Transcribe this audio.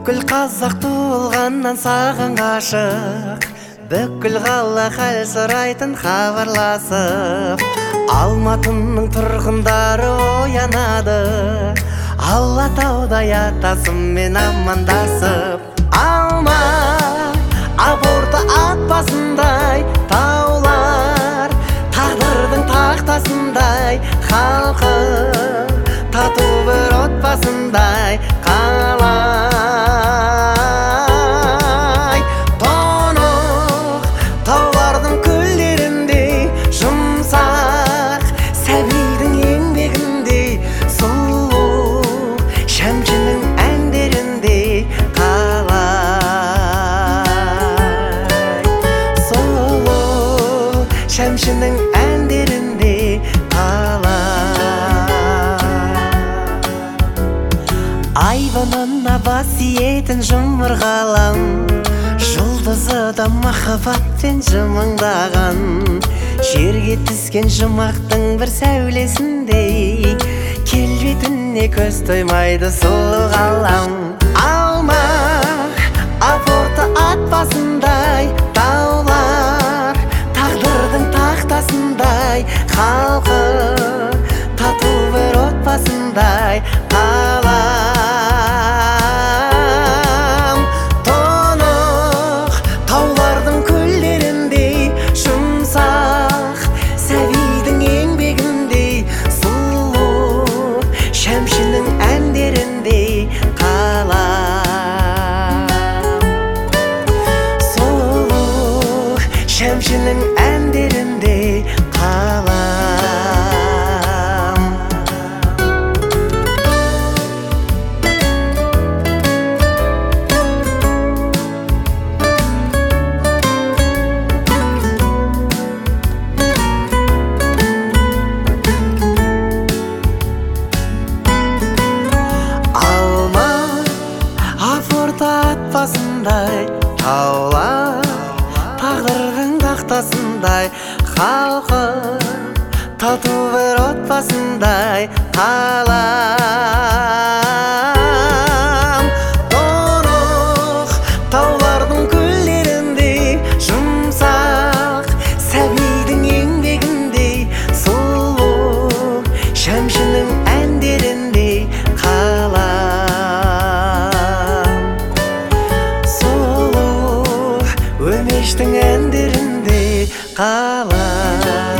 Бүкіл қазақ туылғаннан саған ғашық, бүкіл қала хәл сұрайтын хабарласып, Алматының тұрғындары оянады, Алатаудай атасымен амандасып. Алма апорты ат басындай таулар, тағдырдың тақтасындай халқы, тату бір отбасындай қалай. Тұнық таулардың көлдеріндей жұмсақ, сәбидің еңбегіндей сұлу, шәмшінің әндеріндей қалай. Сұлу, шәмшінің әндеріндей қалай. Айванына бас иетін жұмыр ғалам, жұлдызы да махаббатпен жымыңдаған, жерге түскен жұмақтың бір сәулесіндей, келбетіне көз тоймайды сұлу ғалам. Алма апорты ат басындай таулар, тағдырдың тақтасындай халқы, тату бір отбасындай қалам. Тұнық таулардың көлдеріндей жұмсақ, сәбидің еңбегіндей сұлу, шәмшінің әндеріндей қалам. Сұлу, шәмшінің әндеріндей қалам. Басындай таулар, тағдырдың тақтасындай халқы, тату бір отбасындай қалам. Тұнық таулардың көлдеріндей жұмсақ, сәбидің еңбегіндей сұлу, шәмшінің әндеріндей қалам. Өмештің әндеріндей қалам.